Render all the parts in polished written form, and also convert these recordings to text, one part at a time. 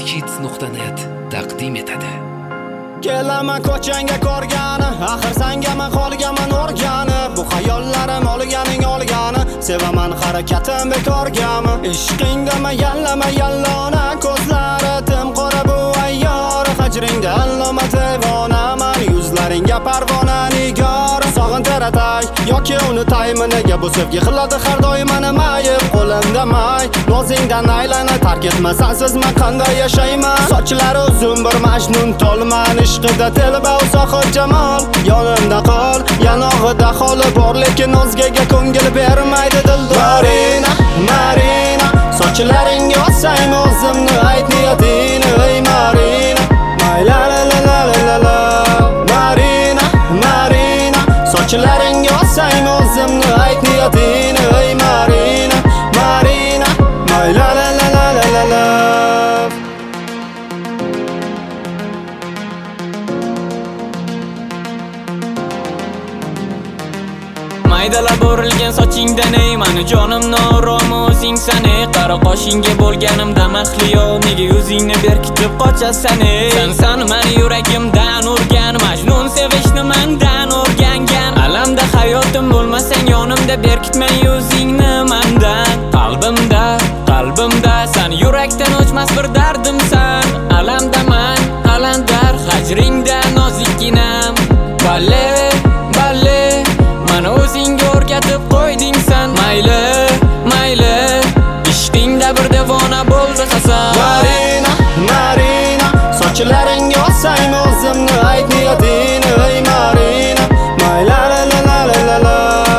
Hits.net taqdim etadi. Kelaman ko'changga ko'rgani, axir sangaman qolgaman o'rgani. Bu xayollarim olganing, sevaman harakatim bekorgami? Ishqingdama yallona, ko'zlari tim qora bu ayyor. Hajringda alloma devonaman, yuzlaringga parvona nigor. Sog'intiratay yoki unutaymi, nega bu sevgi qiladi har doim meni mayib? Qo'limda may, nozingdan aylana, tark etma sensiz men qanday yashayman? Sochlari uzun bir majnun tolman, ishqida telba uzoq jamol. Yonimda qol, yanog'ida holi bor, lekin o'zgaga ko'ngil bermaydi dildor. Marina, sochlaringga osaymi o'zimni, ayt niyatingni, ey Marina. Mayla la la la la la. Marina, sochlaringga osaymi o'zimni, ayt niyatingni, ey Marina. Mayla la la la la la. Maydalab o'rilgan sochingdan ey mani jonim norom o'zingsan ey. Qara qoshingga bo'lganimda mahliyo, nega yuzingni berkitib qochasan ey? Sen mani yuragimdan urgan, majnun sevishni mendan o'rgangan. Alamda hayotim bo'lmasang yonimda, berkitmay yuzingni mendan. Qalbimda sen yurakdan o'chmas bir dardimsan. Alamdaman, alandar hajringda nozikginam. Balle mana o'zingga o'rgatib qo'yding sen. Mayli, ishqingda bir devona bo'ldi Hasan. Marina, sochlaringga osaymi o'zimni, ayt niyatingni, ey Marina. Mayla la la la la la.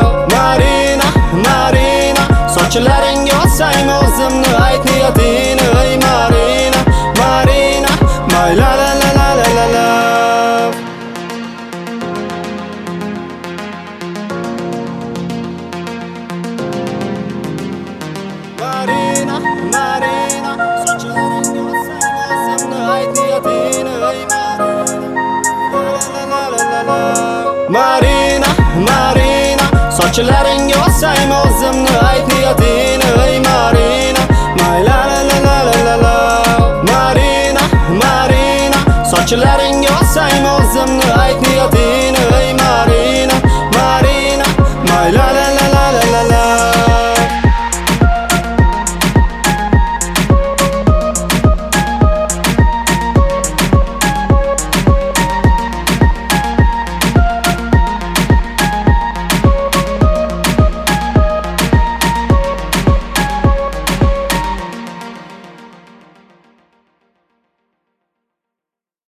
Marina, sochlaringga osaymi o'zimni, ayt niyatingni, ey Marina. Mayla la la la la la. Marina, sochlaringga osaymi o'zimni, ayt niyatingni, ey Marina. Marina, sochlaringga osaymi o'zimni, ayt niyatingni, ey Marina. Mayla la la la la. Marina, sochlaringga osaymi o'zimni, ayt niyatingni.